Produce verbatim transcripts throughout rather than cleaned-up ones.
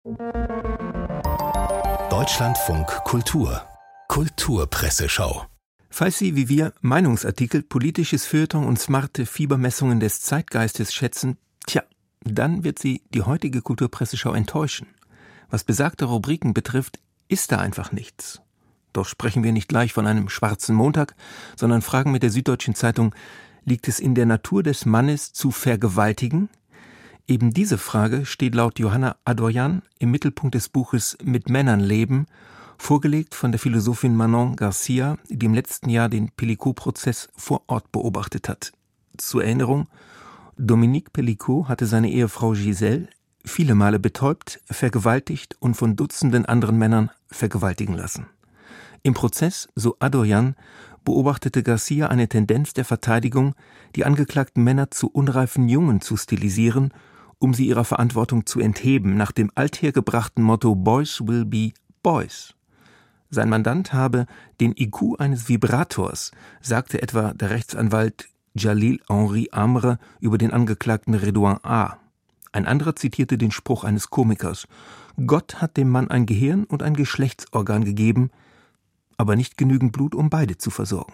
Deutschlandfunk Kultur Kulturpresseschau. Falls Sie wie wir Meinungsartikel, politisches Feuilleton und smarte Fiebermessungen des Zeitgeistes schätzen, tja, dann wird Sie die heutige Kulturpresseschau enttäuschen. Was besagte Rubriken betrifft, ist da einfach nichts. Doch sprechen wir nicht gleich von einem schwarzen Montag, sondern fragen mit der Süddeutschen Zeitung, liegt es in der Natur des Mannes zu vergewaltigen? Eben diese Frage steht laut Johanna Adoyan im Mittelpunkt des Buches Mit Männern leben, vorgelegt von der Philosophin Manon Garcia, die im letzten Jahr den Pellicot-Prozess vor Ort beobachtet hat. Zur Erinnerung, Dominique Pellicot hatte seine Ehefrau Giselle viele Male betäubt, vergewaltigt und von Dutzenden anderen Männern vergewaltigen lassen. Im Prozess, so Adoyan, beobachtete Garcia eine Tendenz der Verteidigung, die angeklagten Männer zu unreifen Jungen zu stilisieren, um sie ihrer Verantwortung zu entheben, nach dem althergebrachten Motto Boys will be Boys. Sein Mandant habe den I Q eines Vibrators, sagte etwa der Rechtsanwalt Jalil Henri Amre über den Angeklagten Redouan A. Ein anderer zitierte den Spruch eines Komikers: Gott hat dem Mann ein Gehirn und ein Geschlechtsorgan gegeben, aber nicht genügend Blut, um beide zu versorgen.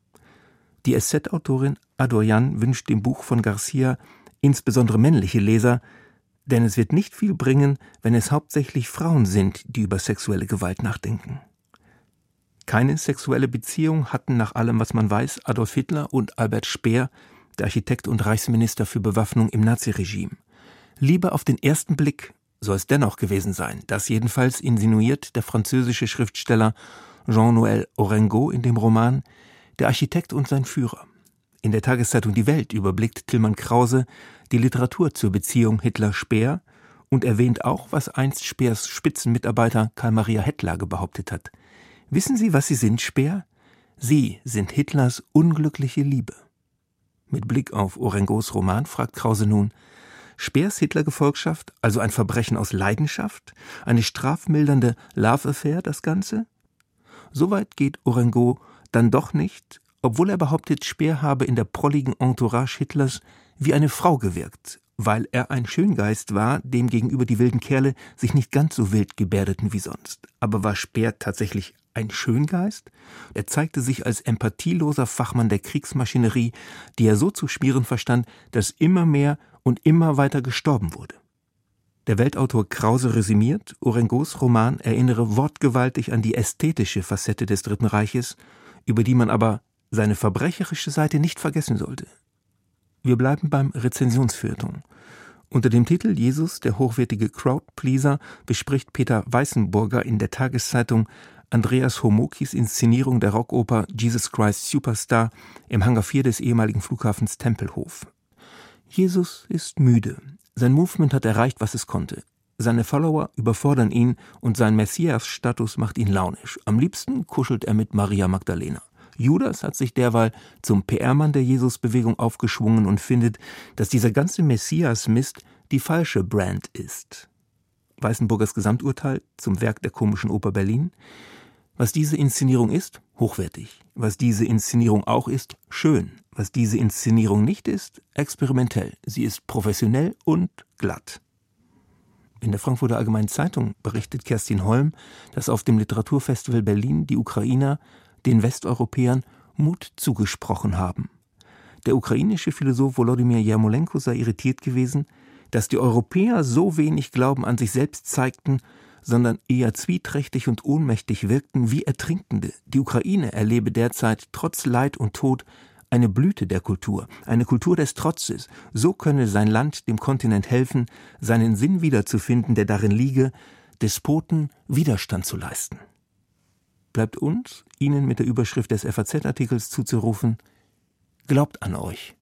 Die S Z-Autorin Adoyan wünscht dem Buch von Garcia insbesondere männliche Leser, denn es wird nicht viel bringen, wenn es hauptsächlich Frauen sind, die über sexuelle Gewalt nachdenken. Keine sexuelle Beziehung hatten nach allem, was man weiß, Adolf Hitler und Albert Speer, der Architekt und Reichsminister für Bewaffnung im Naziregime. Liebe auf den ersten Blick soll es dennoch gewesen sein. Das jedenfalls insinuiert der französische Schriftsteller Jean-Noël Orengo in dem Roman Der Architekt und sein Führer. In der Tageszeitung Die Welt überblickt Tilman Krause die Literatur zur Beziehung Hitler-Speer und erwähnt auch, was einst Speers Spitzenmitarbeiter Karl Maria Hettlage behauptet hat. Wissen Sie, was Sie sind, Speer? Sie sind Hitlers unglückliche Liebe. Mit Blick auf Orengos Roman fragt Krause nun: Speers Hitlergefolgschaft, also ein Verbrechen aus Leidenschaft? Eine strafmildernde Love-Affair, das Ganze? Soweit geht Orengo dann doch nicht, obwohl er behauptet, Speer habe in der prolligen Entourage Hitlers wie eine Frau gewirkt, weil er ein Schöngeist war, dem gegenüber die wilden Kerle sich nicht ganz so wild gebärdeten wie sonst. Aber war Speer tatsächlich ein Schöngeist? Er zeigte sich als empathieloser Fachmann der Kriegsmaschinerie, die er so zu schmieren verstand, dass immer mehr und immer weiter gestorben wurde. Der Weltautor Krause resümiert, Orengos Roman erinnere wortgewaltig an die ästhetische Facette des Dritten Reiches, über die man aber seine verbrecherische Seite nicht vergessen sollte. Wir bleiben beim Rezensionsfeuilleton. Unter dem Titel Jesus, der hochwertige Crowdpleaser, bespricht Peter Weißenburger in der Tageszeitung Andreas Homokis Inszenierung der Rockoper Jesus Christ Superstar im Hangar vier des ehemaligen Flughafens Tempelhof. Jesus ist müde. Sein Movement hat erreicht, was es konnte. Seine Follower überfordern ihn und sein Messias-Status macht ihn launisch. Am liebsten kuschelt er mit Maria Magdalena. Judas hat sich derweil zum P R-Mann der Jesus-Bewegung aufgeschwungen und findet, dass dieser ganze Messias-Mist die falsche Brand ist. Weißenburgers Gesamturteil zum Werk der Komischen Oper Berlin: Was diese Inszenierung ist, hochwertig. Was diese Inszenierung auch ist, schön. Was diese Inszenierung nicht ist, experimentell. Sie ist professionell und glatt. In der Frankfurter Allgemeinen Zeitung berichtet Kerstin Holm, dass auf dem Literaturfestival Berlin die Ukrainer den Westeuropäern Mut zugesprochen haben. Der ukrainische Philosoph Volodymyr Jermolenko sei irritiert gewesen, dass die Europäer so wenig Glauben an sich selbst zeigten, sondern eher zwieträchtig und ohnmächtig wirkten wie Ertrinkende. Die Ukraine erlebe derzeit trotz Leid und Tod eine Blüte der Kultur, eine Kultur des Trotzes. So könne sein Land dem Kontinent helfen, seinen Sinn wiederzufinden, der darin liege, Despoten Widerstand zu leisten. Bleibt uns, Ihnen mit der Überschrift des F A Z-Artikels zuzurufen: Glaubt an euch.